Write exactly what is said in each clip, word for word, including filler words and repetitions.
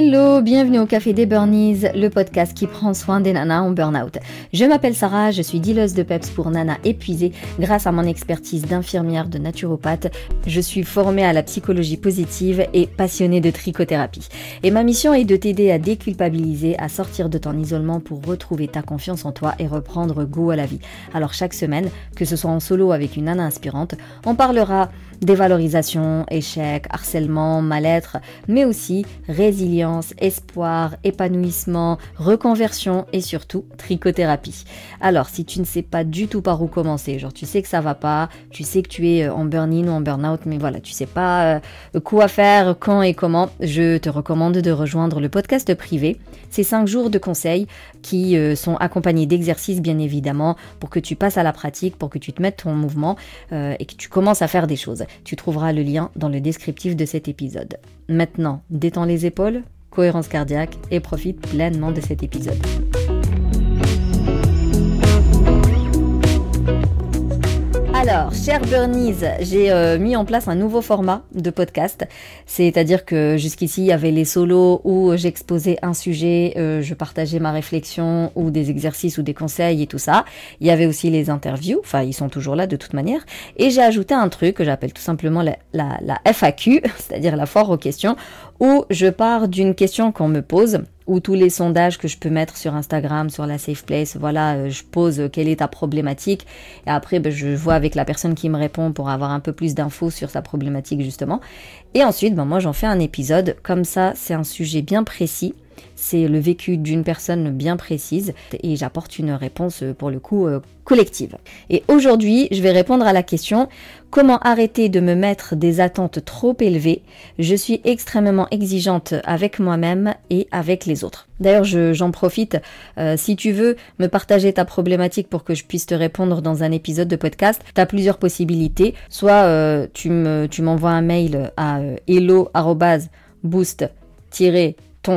Hello, bienvenue au Café des Burnies, le podcast qui prend soin des nanas en burn-out. Je m'appelle Sarah, je suis dealeuse de peps pour nanas épuisées grâce à mon expertise d'infirmière de naturopathe. Je suis formée à la psychologie positive et passionnée de trichothérapie. Et ma mission est de t'aider à déculpabiliser, à sortir de ton isolement pour retrouver ta confiance en toi et reprendre goût à la vie. Alors chaque semaine, que ce soit en solo avec une nana inspirante, on parlera dévalorisation, échec, harcèlement, mal-être, mais aussi résilience, espoir, épanouissement, reconversion et surtout trichothérapie. Alors, si tu ne sais pas du tout par où commencer, genre tu sais que ça va pas, tu sais que tu es en burn-in ou en burn-out, mais voilà, tu sais pas euh, quoi faire, quand et comment, je te recommande de rejoindre le podcast privé. C'est cinq jours de conseils qui euh, sont accompagnés d'exercices, bien évidemment, pour que tu passes à la pratique, pour que tu te mettes en mouvement euh, et que tu commences à faire des choses. Tu trouveras le lien dans le descriptif de cet épisode. Maintenant, détends les épaules, cohérence cardiaque et profite pleinement de cet épisode. Alors, chers Burnies, j'ai euh, mis en place un nouveau format de podcast, c'est-à-dire que jusqu'ici, il y avait les solos où j'exposais un sujet, euh, je partageais ma réflexion ou des exercices ou des conseils et tout ça. Il y avait aussi les interviews, enfin ils sont toujours là de toute manière, et j'ai ajouté un truc que j'appelle tout simplement la, la, la F A Q, c'est-à-dire la foire aux questions, où je pars d'une question qu'on me pose, ou tous les sondages que je peux mettre sur Instagram, sur la Safe Place, voilà, euh, je pose euh, quelle est ta problématique, et après ben, je vois avec la personne qui me répond pour avoir un peu plus d'infos sur sa problématique justement, et ensuite ben, moi j'en fais un épisode, comme ça c'est un sujet bien précis, c'est le vécu d'une personne bien précise, et j'apporte une réponse pour le coup euh, collective. Et aujourd'hui, je vais répondre à la question « Comment arrêter de me mettre des attentes trop élevées ? Je suis extrêmement exigeante avec moi-même et avec les autres. » D'ailleurs, je, j'en profite, euh, si tu veux me partager ta problématique pour que je puisse te répondre dans un épisode de podcast, tu as plusieurs possibilités. Soit euh, tu, me, tu m'envoies un mail à euh, hello arobase boost tiret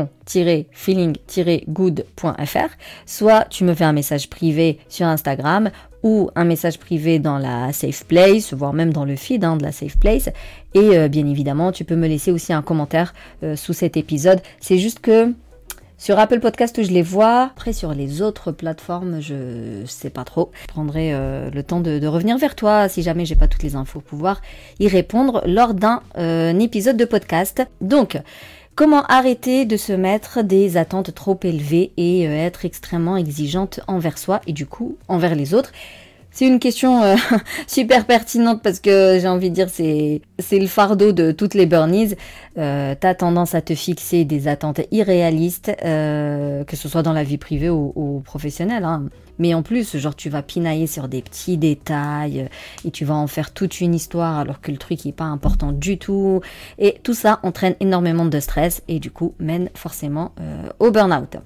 ton-feeling-good point f r, soit tu me fais un message privé sur Instagram ou un message privé dans la Safe Place, voire même dans le feed hein, de la Safe Place, et euh, bien évidemment tu peux me laisser aussi un commentaire euh, sous cet épisode. C'est juste que sur Apple Podcast, je les vois. Après, sur les autres plateformes, je sais pas trop. Je prendrai euh, le temps de, de revenir vers toi si jamais j'ai pas toutes les infos pour pouvoir y répondre lors d'un euh, épisode de podcast. Donc, comment arrêter de se mettre des attentes trop élevées et euh, être extrêmement exigeante envers soi et du coup envers les autres ? C'est une question euh, super pertinente parce que j'ai envie de dire c'est c'est le fardeau de toutes les burnies. Euh, t'as tendance à te fixer des attentes irréalistes, euh, que ce soit dans la vie privée ou, ou professionnelle. Hein. Mais en plus, genre tu vas pinailler sur des petits détails et tu vas en faire toute une histoire alors que le truc n'est pas important du tout. Et tout ça entraîne énormément de stress et du coup mène forcément euh, au burn-out.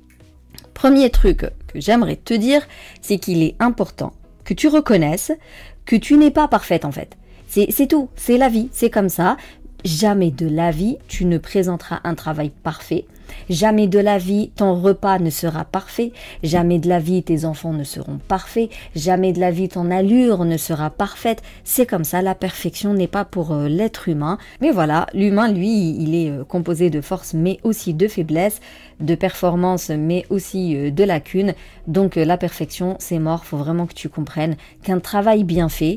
Premier truc que j'aimerais te dire, c'est qu'il est important que tu reconnaisses que tu n'es pas parfaite en fait. C'est, c'est tout, c'est la vie, c'est comme ça. Jamais de la vie, tu ne présenteras un travail parfait. Jamais de la vie, ton repas ne sera parfait. Jamais de la vie, tes enfants ne seront parfaits. Jamais de la vie, ton allure ne sera parfaite. C'est comme ça, la perfection n'est pas pour euh, l'être humain. Mais voilà, l'humain, lui, il est euh, composé de forces, mais aussi de faiblesses, de performances, mais aussi euh, de lacunes. Donc euh, la perfection, c'est mort. Faut vraiment que tu comprennes qu'un travail bien fait,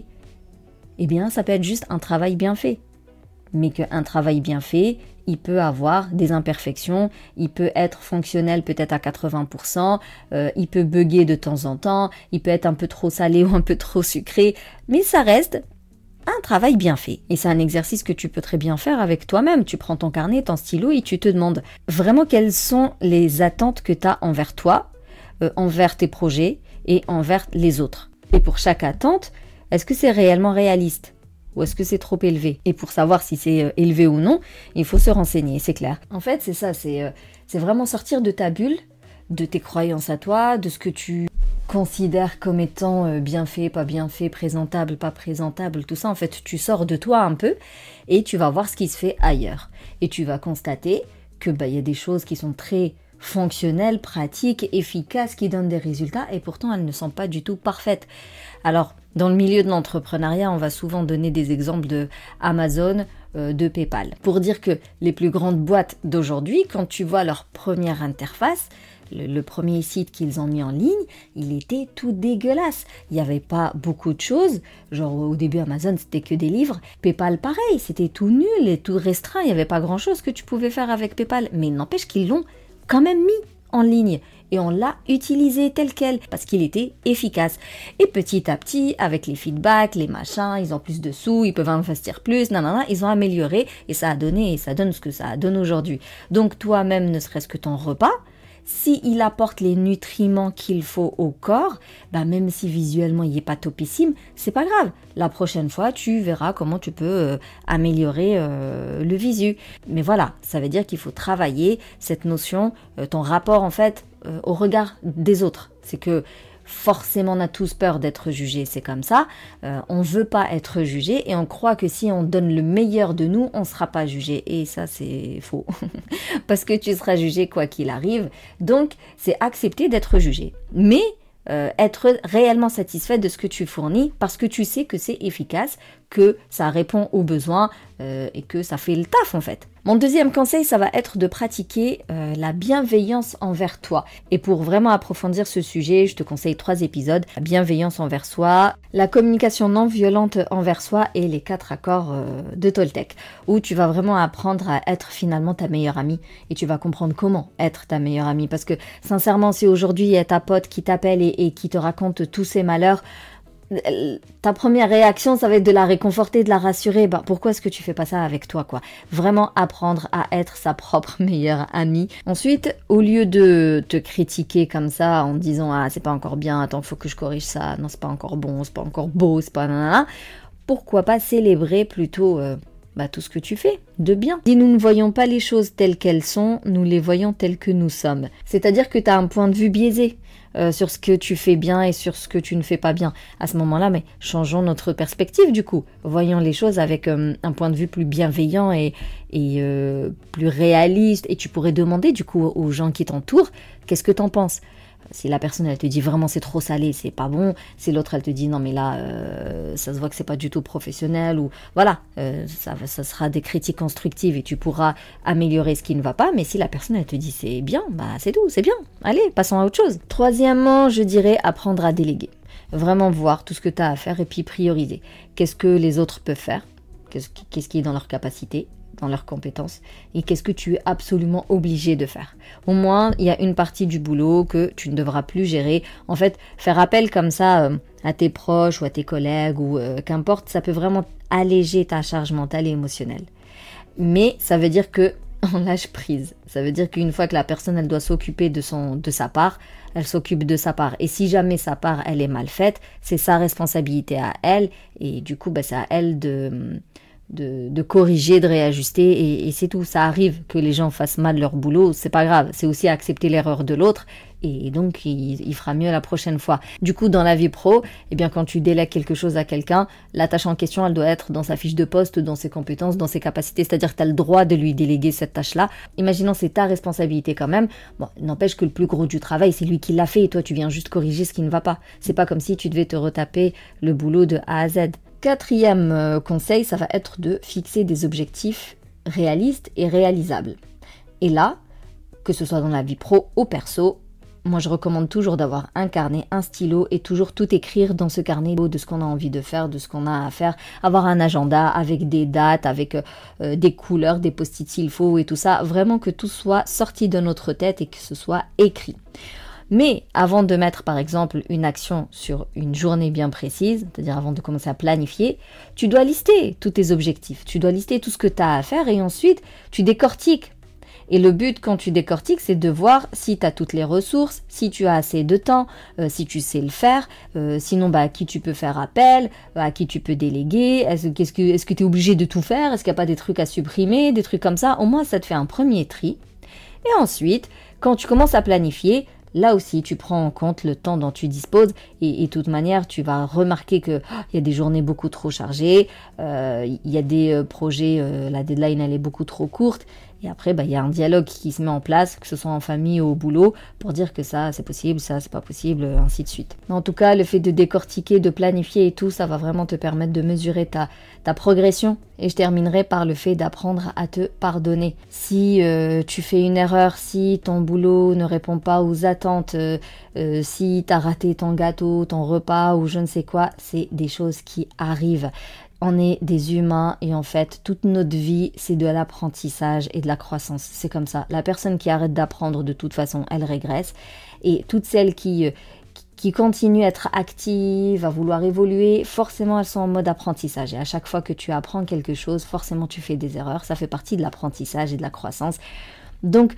eh bien, ça peut être juste un travail bien fait. Mais qu'un travail bien fait, il peut avoir des imperfections, il peut être fonctionnel peut-être à quatre-vingts pour cent, euh, il peut bugger de temps en temps, il peut être un peu trop salé ou un peu trop sucré, mais ça reste un travail bien fait. Et c'est un exercice que tu peux très bien faire avec toi-même. Tu prends ton carnet, ton stylo et tu te demandes vraiment quelles sont les attentes que tu as envers toi, euh, envers tes projets et envers les autres. Et pour chaque attente, est-ce que c'est réellement réaliste ? Ou est-ce que c'est trop élevé ? Et pour savoir si c'est euh, élevé ou non, il faut se renseigner, c'est clair. En fait, c'est ça, c'est, euh, c'est vraiment sortir de ta bulle, de tes croyances à toi, de ce que tu considères comme étant euh, bien fait, pas bien fait, présentable, pas présentable, tout ça. En fait, tu sors de toi un peu et tu vas voir ce qui se fait ailleurs. Et tu vas constater que bah, y a des choses qui sont très fonctionnelles, pratiques, efficaces, qui donnent des résultats et pourtant elles ne sont pas du tout parfaites. Alors, dans le milieu de l'entrepreneuriat, on va souvent donner des exemples de Amazon euh, de PayPal. Pour dire que les plus grandes boîtes d'aujourd'hui, quand tu vois leur première interface, le, le premier site qu'ils ont mis en ligne, il était tout dégueulasse. Il n'y avait pas beaucoup de choses. Genre au début Amazon, c'était que des livres. PayPal, pareil, c'était tout nul et tout restreint. Il n'y avait pas grand-chose que tu pouvais faire avec PayPal. Mais il n'empêche qu'ils l'ont quand même mis en ligne. Et on l'a utilisé tel quel, parce qu'il était efficace. Et petit à petit, avec les feedbacks, les machins, ils ont plus de sous, ils peuvent investir plus, nanana, ils ont amélioré, et ça a donné, et ça donne ce que ça donne aujourd'hui. Donc toi-même, ne serait-ce que ton repas, s'il apporte les nutriments qu'il faut au corps, bah même si visuellement il n'est pas topissime, c'est pas grave. La prochaine fois, tu verras comment tu peux euh, améliorer euh, le visu. Mais voilà, ça veut dire qu'il faut travailler cette notion, euh, ton rapport en fait euh, au regard des autres. C'est que forcément on a tous peur d'être jugé, c'est comme ça. Euh, on veut pas être jugé et on croit que si on donne le meilleur de nous, on sera pas jugé. Et ça c'est faux, parce que tu seras jugé quoi qu'il arrive. Donc c'est accepter d'être jugé, mais euh, être réellement satisfait de ce que tu fournis, parce que tu sais que c'est efficace, que ça répond aux besoins euh, et que ça fait le taf en fait. Mon deuxième conseil, ça va être de pratiquer euh, la bienveillance envers toi. Et pour vraiment approfondir ce sujet, je te conseille trois épisodes. La bienveillance envers soi, la communication non violente envers soi et les quatre accords euh, de Toltec, où tu vas vraiment apprendre à être finalement ta meilleure amie et tu vas comprendre comment être ta meilleure amie. Parce que sincèrement, si aujourd'hui il y a ta pote qui t'appelle et, et qui te raconte tous ses malheurs, ta première réaction, ça va être de la réconforter, de la rassurer. Bah, pourquoi est-ce que tu fais pas ça avec toi, quoi? Vraiment apprendre à être sa propre meilleure amie. Ensuite, au lieu de te critiquer comme ça en disant ah c'est pas encore bien, attends faut que je corrige ça, non c'est pas encore bon, c'est pas encore beau, c'est pas nanana, pourquoi pas célébrer plutôt euh, bah, tout ce que tu fais de bien. Si nous ne voyons pas les choses telles qu'elles sont, nous les voyons telles que nous sommes. C'est-à-dire que tu as un point de vue biaisé euh, sur ce que tu fais bien et sur ce que tu ne fais pas bien. À ce moment-là, mais changeons notre perspective du coup. Voyons les choses avec euh, un point de vue plus bienveillant et, et euh, plus réaliste. Et tu pourrais demander du coup aux gens qui t'entourent, qu'est-ce que t'en penses ? Si la personne elle te dit vraiment c'est trop salé, c'est pas bon. Si l'autre elle te dit non mais là euh, ça se voit que c'est pas du tout professionnel ou voilà, euh, ça, ça sera des critiques constructives et tu pourras améliorer ce qui ne va pas. Mais si la personne elle te dit c'est bien, bah c'est tout, c'est bien. Allez, passons à autre chose. Troisièmement, je dirais apprendre à déléguer. Vraiment voir tout ce que tu as à faire et puis prioriser. Qu'est-ce que les autres peuvent faire ? Qu'est-ce qui, qu'est-ce qui est dans leur capacité ? Dans leurs compétences et qu'est-ce que tu es absolument obligé de faire. Au moins, il y a une partie du boulot que tu ne devras plus gérer. En fait, faire appel comme ça euh, à tes proches ou à tes collègues ou euh, qu'importe, ça peut vraiment alléger ta charge mentale et émotionnelle. Mais ça veut dire que on lâche prise. Ça veut dire qu'une fois que la personne elle doit s'occuper de son de sa part, elle s'occupe de sa part. Et si jamais sa part elle est mal faite, c'est sa responsabilité à elle et du coup bah, c'est à elle de De, de corriger, de réajuster et, et c'est tout. Ça arrive que les gens fassent mal leur boulot, c'est pas grave, c'est aussi accepter l'erreur de l'autre et donc il, il fera mieux la prochaine fois. Du coup dans la vie pro, eh bien quand tu délègues quelque chose à quelqu'un, la tâche en question elle doit être dans sa fiche de poste, dans ses compétences, dans ses capacités, c'est-à-dire que tu as le droit de lui déléguer cette tâche-là. Imaginons c'est ta responsabilité quand même, bon n'empêche que le plus gros du travail c'est lui qui l'a fait et toi tu viens juste corriger ce qui ne va pas. C'est pas comme si tu devais te retaper le boulot de A à Z. Quatrième conseil, ça va être de fixer des objectifs réalistes et réalisables. Et là, que ce soit dans la vie pro ou perso, moi je recommande toujours d'avoir un carnet, un stylo et toujours tout écrire dans ce carnet de ce qu'on a envie de faire, de ce qu'on a à faire. Avoir un agenda avec des dates, avec euh, des couleurs, des post-it s'il faut et tout ça. Vraiment que tout soit sorti de notre tête et que ce soit écrit. Mais avant de mettre par exemple une action sur une journée bien précise, c'est-à-dire avant de commencer à planifier, tu dois lister tous tes objectifs, tu dois lister tout ce que tu as à faire et ensuite tu décortiques. Et le but quand tu décortiques, c'est de voir si tu as toutes les ressources, si tu as assez de temps, euh, si tu sais le faire, euh, sinon bah, à qui tu peux faire appel, à qui tu peux déléguer, est-ce, qu'est-ce que, est-ce que tu es obligé de tout faire, est-ce qu'il n'y a pas des trucs à supprimer, des trucs comme ça, au moins ça te fait un premier tri. Et ensuite, quand tu commences à planifier, là aussi, tu prends en compte le temps dont tu disposes et, et de toute manière, tu vas remarquer qu'il oh, y a des journées beaucoup trop chargées, il euh, y a des euh, projets, euh, la deadline elle est beaucoup trop courte Et après, bah, il y a un dialogue qui se met en place, que ce soit en famille ou au boulot, pour dire que ça, c'est possible, ça, c'est pas possible, ainsi de suite. En tout cas, le fait de décortiquer, de planifier et tout, ça va vraiment te permettre de mesurer ta, ta progression. Et je terminerai par le fait d'apprendre à te pardonner. Si euh, tu fais une erreur, si ton boulot ne répond pas aux attentes, euh, euh, si t'as raté ton gâteau, ton repas ou je ne sais quoi, c'est des choses qui arrivent. On est des humains et en fait, toute notre vie, c'est de l'apprentissage et de la croissance. C'est comme ça. La personne qui arrête d'apprendre, de toute façon, elle régresse. Et toutes celles qui, qui continuent à être actives, à vouloir évoluer, forcément, elles sont en mode apprentissage. Et à chaque fois que tu apprends quelque chose, forcément, tu fais des erreurs. Ça fait partie de l'apprentissage et de la croissance. Donc,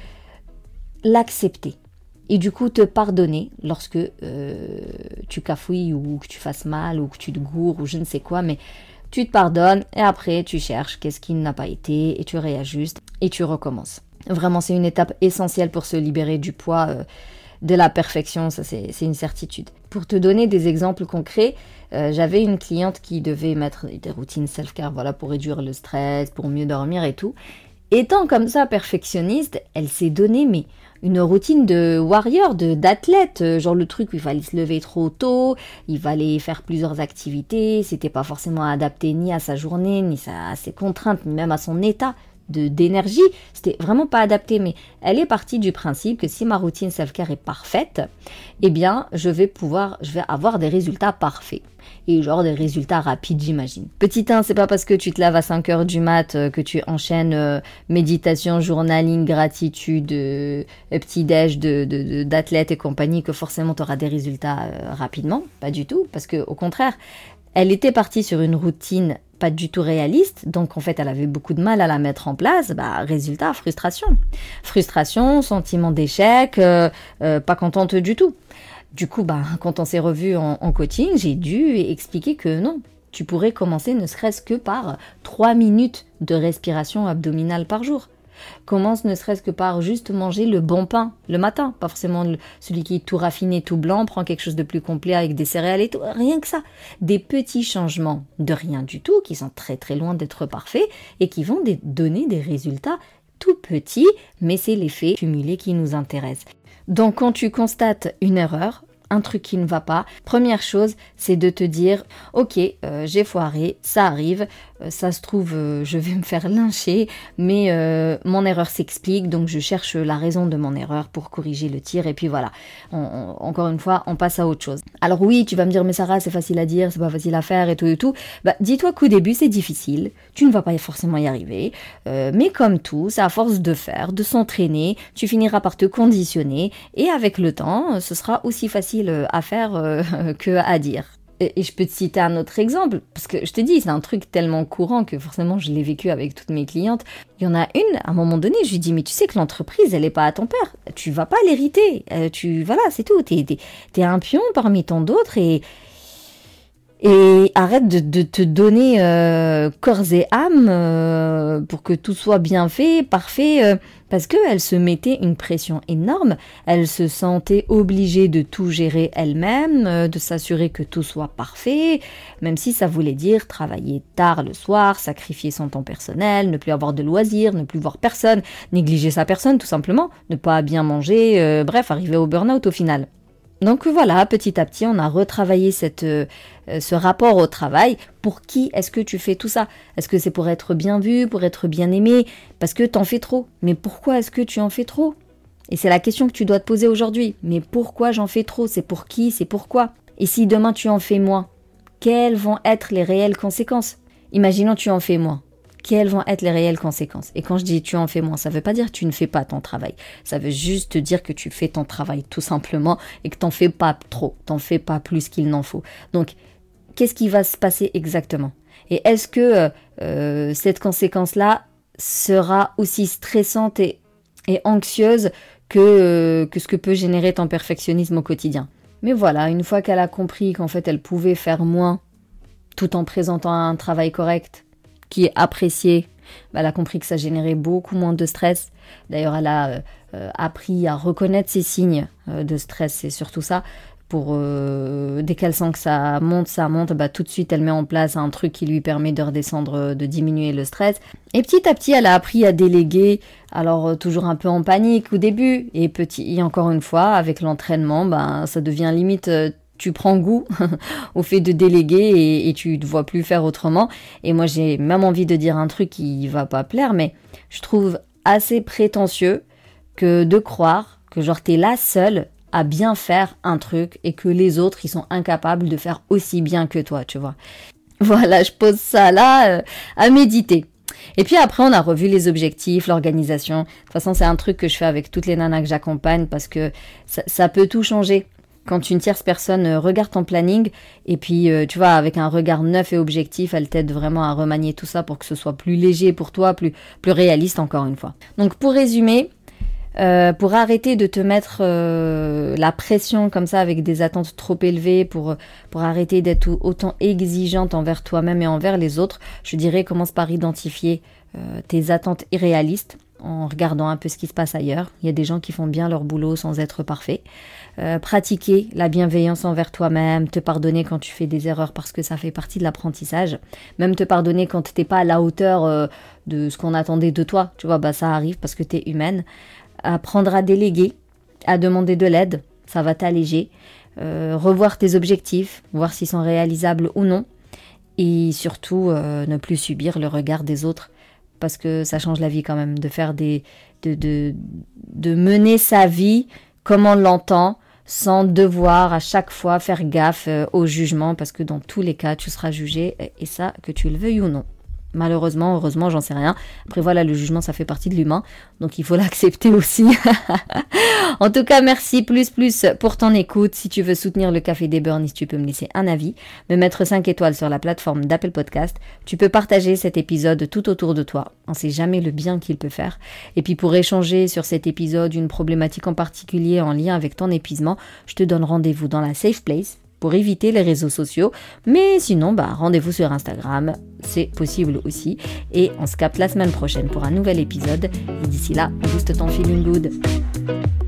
l'accepter. Et du coup, te pardonner lorsque euh, tu cafouilles ou que tu fasses mal ou que tu te gourres ou je ne sais quoi, mais tu te pardonnes et après tu cherches qu'est-ce qui n'a pas été et tu réajustes et tu recommences. Vraiment, c'est une étape essentielle pour se libérer du poids euh, de la perfection, ça c'est, c'est une certitude. Pour te donner des exemples concrets, euh, j'avais une cliente qui devait mettre des routines self-care, voilà, pour réduire le stress, pour mieux dormir et tout. Étant comme ça perfectionniste, elle s'est donnée mais une routine de warrior, de d'athlète, genre le truc où il fallait se lever trop tôt, il fallait faire plusieurs activités, c'était pas forcément adapté ni à sa journée, ni à ses contraintes, ni même à son état de d'énergie, c'était vraiment pas adapté, mais elle est partie du principe que si ma routine self-care est parfaite, eh bien je vais pouvoir, je vais avoir des résultats parfaits. Et genre des résultats rapides, j'imagine. Petit un, c'est pas parce que tu te laves à cinq heures du mat euh, que tu enchaînes euh, méditation, journaling, gratitude, euh, petit-déj de, de, de, d'athlètes et compagnie que forcément tu auras des résultats euh, rapidement. Pas du tout, parce que au contraire, elle était partie sur une routine pas du tout réaliste, donc en fait elle avait beaucoup de mal à la mettre en place, bah résultat, frustration. Frustration, sentiment d'échec, euh, euh, pas contente du tout. Du coup, bah, quand on s'est revus en, en coaching, j'ai dû expliquer que non, tu pourrais commencer ne serait-ce que par trois minutes de respiration abdominale par jour. Commence ne serait-ce que par juste manger le bon pain le matin, pas forcément le, celui qui est tout raffiné, tout blanc, prends quelque chose de plus complet avec des céréales et tout, rien que ça. Des petits changements de rien du tout, qui sont très très loin d'être parfaits et qui vont des, donner des résultats tout petits, mais c'est l'effet cumulé qui nous intéresse. Donc quand tu constates une erreur, un truc qui ne va pas, première chose, c'est de te dire « Ok, euh, j'ai foiré, ça arrive, euh, ça se trouve, euh, je vais me faire lyncher, mais euh, mon erreur s'explique, donc je cherche la raison de mon erreur pour corriger le tir, et puis voilà. On, on, encore une fois, on passe à autre chose. Alors oui, tu vas me dire « Mais Sarah, c'est facile à dire, c'est pas facile à faire, et tout et tout. » Bah, dis-toi qu'au début, c'est difficile, tu ne vas pas forcément y arriver, euh, mais comme tout, c'est à force de faire, de s'entraîner, tu finiras par te conditionner, et avec le temps, ce sera aussi facile à faire euh, que à dire. Et, et je peux te citer un autre exemple, parce que je te dis, c'est un truc tellement courant que forcément je l'ai vécu avec toutes mes clientes. Il y en a une, à un moment donné, je lui dis, mais tu sais que l'entreprise, elle n'est pas à ton père, tu vas pas l'hériter, euh, tu, voilà, c'est tout, t'es, t'es, t'es un pion parmi tant d'autres et Et arrête de, de te donner euh, corps et âme euh, pour que tout soit bien fait, parfait, euh, parce qu'elle se mettait une pression énorme, elle se sentait obligée de tout gérer elle-même, euh, de s'assurer que tout soit parfait, même si ça voulait dire travailler tard le soir, sacrifier son temps personnel, ne plus avoir de loisirs, ne plus voir personne, négliger sa personne tout simplement, ne pas bien manger, euh, bref, arriver au burn-out au final. Donc voilà, petit à petit, on a retravaillé cette, euh, ce rapport au travail. Pour qui est-ce que tu fais tout ça? Est-ce que c'est pour être bien vu, pour être bien aimé? Parce que t'en fais trop. Mais pourquoi est-ce que tu en fais trop? Et c'est la question que tu dois te poser aujourd'hui. Mais pourquoi j'en fais trop? C'est pour qui? C'est pourquoi? Et si demain tu en fais moins, quelles vont être les réelles conséquences? Imaginons tu en fais moins. Quelles vont être les réelles conséquences? Et quand je dis tu en fais moins, ça veut pas dire que tu ne fais pas ton travail. Ça veut juste dire que tu fais ton travail tout simplement et que t'en fais pas trop, t'en fais pas plus qu'il n'en faut. Donc, qu'est-ce qui va se passer exactement? Et est-ce que euh, cette conséquence-là sera aussi stressante et, et anxieuse que, euh, que ce que peut générer ton perfectionnisme au quotidien? Mais voilà, une fois qu'elle a compris qu'en fait elle pouvait faire moins tout en présentant un travail correct, qui est appréciée, elle a compris que ça générait beaucoup moins de stress. D'ailleurs, elle a euh, appris à reconnaître ses signes euh, de stress, c'est surtout ça, pour euh, dès qu'elle sent que ça monte, ça monte, bah tout de suite elle met en place un truc qui lui permet de redescendre, de diminuer le stress. Et petit à petit, elle a appris à déléguer. Alors euh, toujours un peu en panique au début, et petit, et encore une fois, avec l'entraînement, bah ça devient limite. Euh, tu prends goût au fait de déléguer et, et tu ne vois plus faire autrement. Et moi, j'ai même envie de dire un truc qui va pas plaire, mais je trouve assez prétentieux que de croire que genre t'es la seule à bien faire un truc et que les autres, ils sont incapables de faire aussi bien que toi, tu vois. Voilà, je pose ça là euh, à méditer. Et puis après, on a revu les objectifs, l'organisation. De toute façon, c'est un truc que je fais avec toutes les nanas que j'accompagne parce que ça, ça peut tout changer. Quand une tierce personne regarde ton planning et puis, euh, tu vois, avec un regard neuf et objectif, elle t'aide vraiment à remanier tout ça pour que ce soit plus léger pour toi, plus, plus réaliste encore une fois. Donc pour résumer, euh, pour arrêter de te mettre euh, la pression comme ça avec des attentes trop élevées, pour, pour arrêter d'être autant exigeante envers toi-même et envers les autres, je dirais commence par identifier euh, tes attentes irréalistes en regardant un peu ce qui se passe ailleurs. Il y a des gens qui font bien leur boulot sans être parfaits. Euh, pratiquer la bienveillance envers toi-même, te pardonner quand tu fais des erreurs parce que ça fait partie de l'apprentissage. Même te pardonner quand t'es pas à la hauteur euh, de ce qu'on attendait de toi. Tu vois, bah ça arrive parce que t'es humaine. Apprendre à déléguer, à demander de l'aide, ça va t'alléger. Euh, revoir tes objectifs, voir s'ils sont réalisables ou non. Et surtout, euh, ne plus subir le regard des autres. Parce que ça change la vie quand même, de faire des, de, de, de mener sa vie comme on l'entend, sans devoir à chaque fois faire gaffe euh, au jugement, parce que dans tous les cas, tu seras jugé, et ça, que tu le veuilles ou non. Malheureusement, heureusement, j'en sais rien. Après voilà, le jugement, ça fait partie de l'humain, donc il faut l'accepter aussi. En tout cas, merci plus plus pour ton écoute. Si tu veux soutenir le Café des Burnies, tu peux me laisser un avis, me mettre cinq étoiles sur la plateforme d'Apple Podcast. Tu peux partager cet épisode tout autour de toi. On ne sait jamais le bien qu'il peut faire. Et puis pour échanger sur cet épisode, une problématique en particulier en lien avec ton épuisement, je te donne rendez-vous dans la Safe Place pour éviter les réseaux sociaux. Mais sinon, bah, rendez-vous sur Instagram, c'est possible aussi. Et on se capte la semaine prochaine pour un nouvel épisode. Et d'ici là, booste ton feeling good.